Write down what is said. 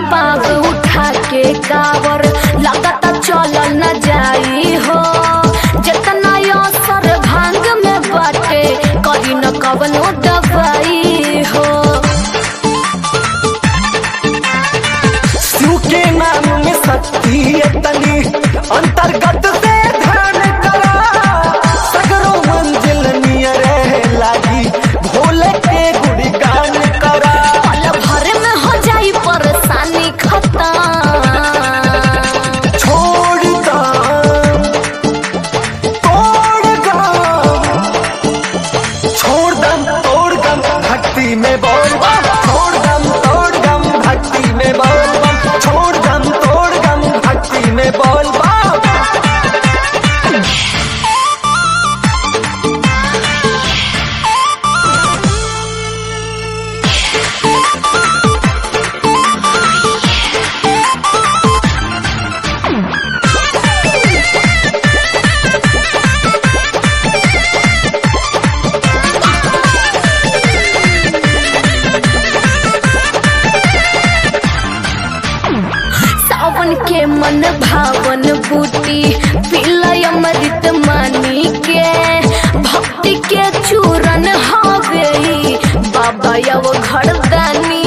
पाव उठा के कावर लगता चलल न जाई हो। जितना असर भांग में बाटे करी न कवनो दवाई हो। शिव के नाम में शक्ति तनी अंतर्गत से ध्यान करा। सगरो मंजिल नियर लागी भोले के गुणगान करा। पल भर में हो जाई परेशानी खत्म। छोड़ दम तोड़ गम, छोड़ दम तोड़ गम भक्ति में बोल बम। छोड़ दम तोड़ गम भक्ति में बोल बम। छोड़ दम तोड़ गम भक्ति में बोल बम। सावन के मन भावन बूटी पिलय अमृत मानी के। भक्ति के चूरन हवे बाबा यव घरदानी